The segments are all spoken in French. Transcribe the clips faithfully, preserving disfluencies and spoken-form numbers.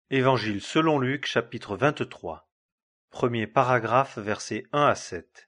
Évangile selon Luc, chapitre vingt-trois. Premier paragraphe, versets un à sept.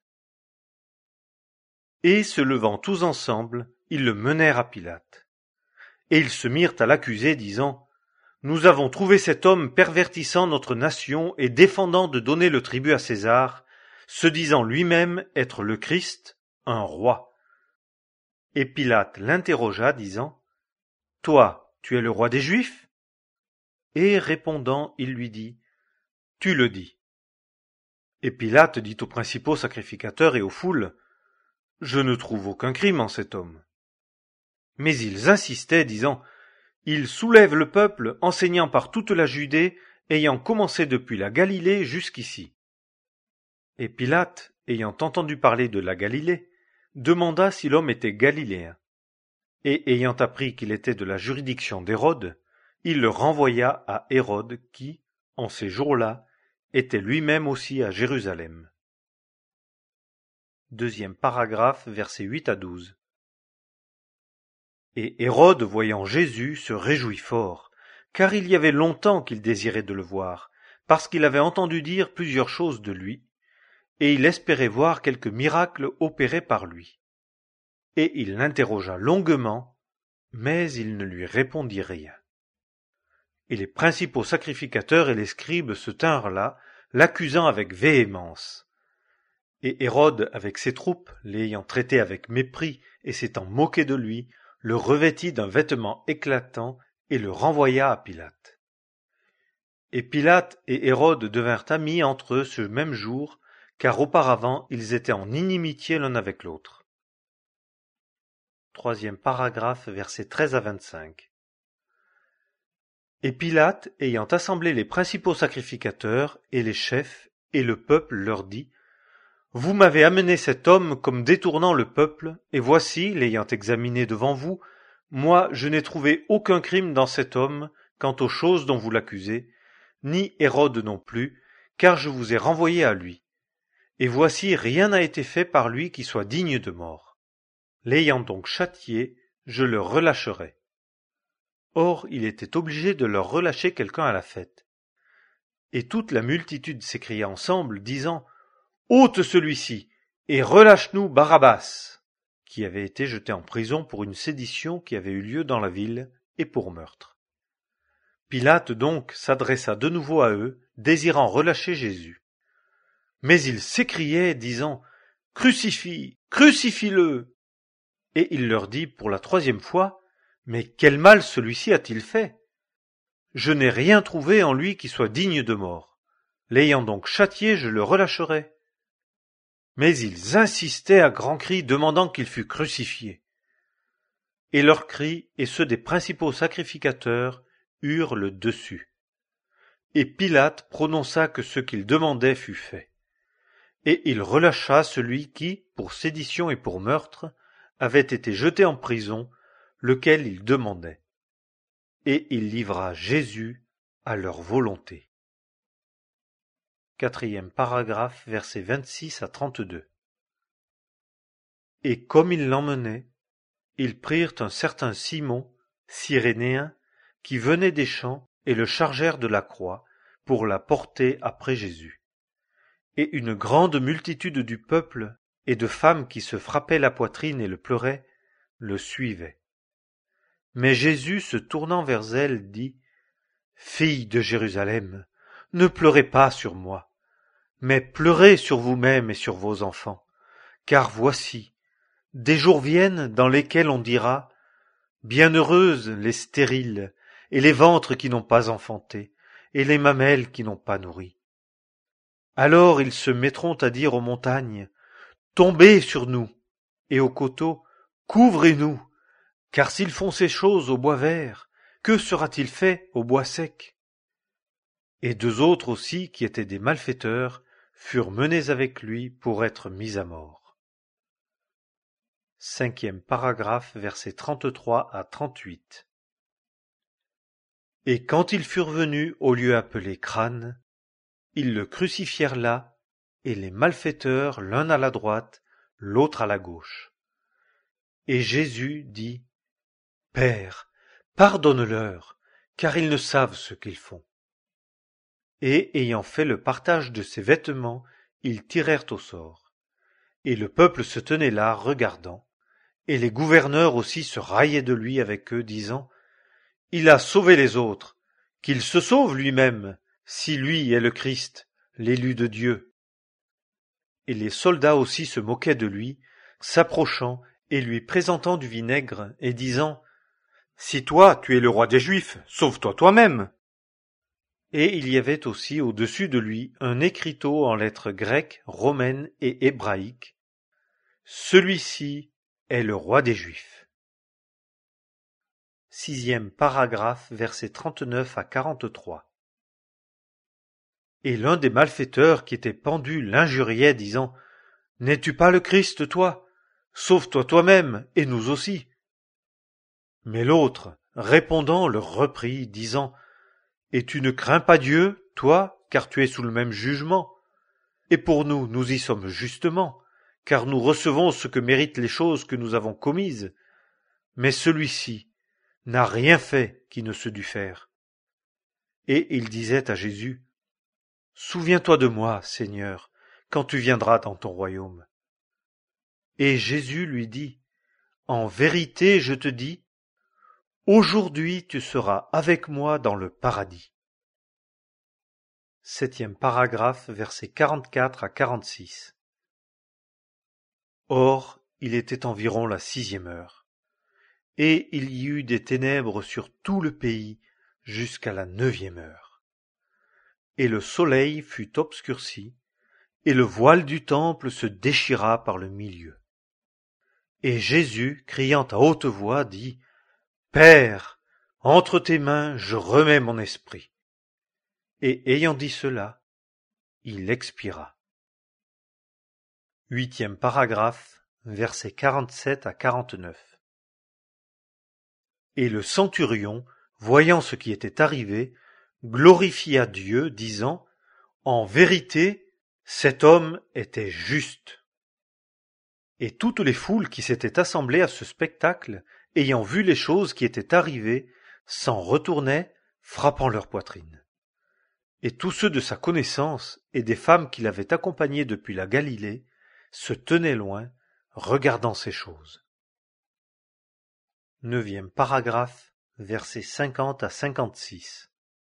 Et se levant tous ensemble, ils le menèrent à Pilate. Et ils se mirent à l'accuser, disant : Nous avons trouvé cet homme pervertissant notre nation et défendant de donner le tribut à César, se disant lui-même être le Christ, un roi. Et Pilate l'interrogea, disant : Toi, tu es le roi des Juifs ? Et répondant, il lui dit : Tu le dis. Et Pilate dit aux principaux sacrificateurs et aux foules : Je ne trouve aucun crime en cet homme. Mais ils insistaient, disant : Il soulève le peuple, enseignant par toute la Judée, ayant commencé depuis la Galilée jusqu'ici. Et Pilate, ayant entendu parler de la Galilée, demanda si l'homme était galiléen. Et ayant appris qu'il était de la juridiction d'Hérode, il le renvoya à Hérode qui, en ces jours-là, était lui-même aussi à Jérusalem. Deuxième paragraphe, versets huit à douze. Et Hérode, voyant Jésus, se réjouit fort, car il y avait longtemps qu'il désirait de le voir, parce qu'il avait entendu dire plusieurs choses de lui, et il espérait voir quelque miracle opéré par lui. Et il l'interrogea longuement, mais il ne lui répondit rien. Et les principaux sacrificateurs et les scribes se tinrent là, l'accusant avec véhémence. Et Hérode, avec ses troupes, l'ayant traité avec mépris et s'étant moqué de lui, le revêtit d'un vêtement éclatant et le renvoya à Pilate. Et Pilate et Hérode devinrent amis entre eux ce même jour, car auparavant ils étaient en inimitié l'un avec l'autre. Troisième paragraphe, versets treize à vingt-cinq. Et Pilate, ayant assemblé les principaux sacrificateurs et les chefs et le peuple, leur dit : Vous m'avez amené cet homme comme détournant le peuple, et voici, l'ayant examiné devant vous, moi je n'ai trouvé aucun crime dans cet homme quant aux choses dont vous l'accusez, ni Hérode non plus, car je vous ai renvoyé à lui. Et voici, rien n'a été fait par lui qui soit digne de mort. L'ayant donc châtié, je le relâcherai. Or, il était obligé de leur relâcher quelqu'un à la fête. Et toute la multitude s'écria ensemble, disant : Ôte celui-ci, et relâche-nous Barabbas, qui avait été jeté en prison pour une sédition qui avait eu lieu dans la ville, et pour meurtre. Pilate donc s'adressa de nouveau à eux, désirant relâcher Jésus. Mais ils s'écriaient, disant : Crucifie, crucifie-le ! Et il leur dit pour la troisième fois : Mais quel mal celui-ci a-t-il fait ? Je n'ai rien trouvé en lui qui soit digne de mort. L'ayant donc châtié, je le relâcherai. Mais ils insistaient à grands cris, demandant qu'il fût crucifié. Et leurs cris et ceux des principaux sacrificateurs eurent le dessus. Et Pilate prononça que ce qu'il demandait fût fait. Et il relâcha celui qui, pour sédition et pour meurtre, avait été jeté en prison, lequel il demandait. Et il livra Jésus à leur volonté. Quatrième paragraphe, versets vingt-six à trente-deux. Et comme ils l'emmenaient, ils prirent un certain Simon, Cyrénéen, qui venait des champs, et le chargèrent de la croix, pour la porter après Jésus. Et une grande multitude du peuple, et de femmes qui se frappaient la poitrine et le pleuraient, le suivaient. Mais Jésus, se tournant vers elles, dit : Filles de Jérusalem, ne pleurez pas sur moi, mais pleurez sur vous-mêmes et sur vos enfants, car voici, des jours viennent dans lesquels on dira : Bienheureuses les stériles, et les ventres qui n'ont pas enfanté, et les mamelles qui n'ont pas nourri. Alors ils se mettront à dire aux montagnes : Tombez sur nous, et aux coteaux : Couvrez-nous, car s'ils font ces choses au bois vert, que sera-t-il fait au bois sec ? Et deux autres aussi, qui étaient des malfaiteurs, furent menés avec lui pour être mis à mort. Cinquième paragraphe, versets trente-trois à trente-huit. Et quand ils furent venus au lieu appelé Crâne, ils le crucifièrent là, et les malfaiteurs l'un à la droite, l'autre à la gauche. Et Jésus dit : Père, pardonne-leur, car ils ne savent ce qu'ils font. et ayant fait le partage de ses vêtements, ils tirèrent au sort. Et le peuple se tenait là, regardant, et les gouverneurs aussi se raillaient de lui avec eux, disant « Il a sauvé les autres, qu'il se sauve lui-même, si lui est le Christ, l'élu de Dieu. » Et les soldats aussi se moquaient de lui, s'approchant et lui présentant du vinaigre, et disant « Si toi, tu es le roi des Juifs, sauve-toi toi-même !» Et il y avait aussi au-dessus de lui un écriteau en lettres grecques, romaines et hébraïques. Celui-ci est le roi des Juifs. Sixième paragraphe, versets trente-neuf à quarante-trois. Et l'un des malfaiteurs qui était pendu l'injuriait, disant « N'es-tu pas le Christ, toi? Sauve-toi toi-même, et nous aussi. » Mais l'autre, répondant, le reprit, disant « Et tu ne crains pas Dieu, toi, car tu es sous le même jugement? Et pour nous, nous y sommes justement, car nous recevons ce que méritent les choses que nous avons commises. Mais celui-ci n'a rien fait qui ne se dût faire. » Et il disait à Jésus « Souviens-toi de moi, Seigneur, quand tu viendras dans ton royaume. » Et Jésus lui dit « En vérité, je te dis, aujourd'hui tu seras avec moi dans le paradis. » Septième paragraphe, versets quarante-quatre à quarante-six. Or, il était environ la sixième heure, et il y eut des ténèbres sur tout le pays jusqu'à la neuvième heure. Et le soleil fut obscurci, et le voile du temple se déchira par le milieu. Et Jésus, criant à haute voix, dit « Père, entre tes mains je remets mon esprit. » Et ayant dit cela, il expira. Huitième paragraphe, versets quarante-sept à quarante-neuf. Et le centurion, voyant ce qui était arrivé, glorifia Dieu, disant « En vérité, cet homme était juste. » Et toutes les foules qui s'étaient assemblées à ce spectacle, ayant vu les choses qui étaient arrivées, s'en retournaient, frappant leur poitrine. Et tous ceux de sa connaissance et des femmes qui l'avaient accompagné depuis la Galilée se tenaient loin, regardant ces choses. Neuvième paragraphe, versets cinquante à cinquante-six.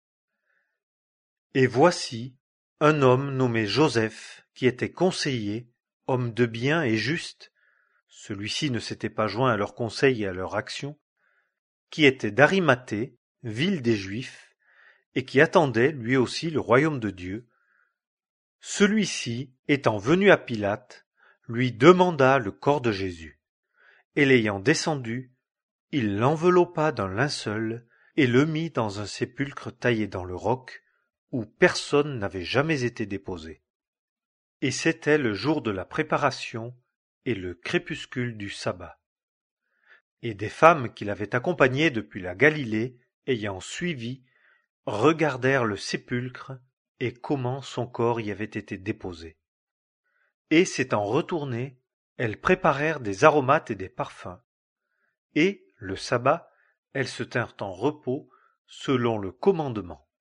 Et voici un homme nommé Joseph, qui était conseiller, homme de bien et juste, celui-ci ne s'était pas joint à leur conseil et à leur action, qui était d'Arimathée, ville des Juifs, et qui attendait lui aussi le royaume de Dieu. Celui-ci, étant venu à Pilate, lui demanda le corps de Jésus, et l'ayant descendu, il l'enveloppa d'un linceul et le mit dans un sépulcre taillé dans le roc, où personne n'avait jamais été déposé. Et c'était le jour de la préparation et le crépuscule du sabbat. Et des femmes qui l'avaient accompagné depuis la Galilée, ayant suivi, regardèrent le sépulcre et comment son corps y avait été déposé. Et s'étant retournées, elles préparèrent des aromates et des parfums. Et, le sabbat, elles se tinrent en repos selon le commandement.